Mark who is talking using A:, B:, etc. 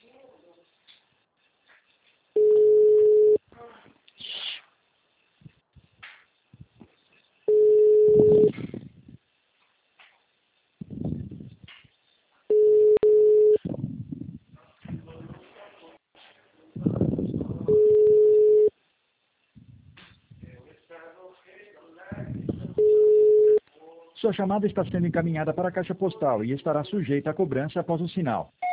A: Sua chamada está sendo encaminhada para a caixa postal e estará sujeita a cobrança após o sinal.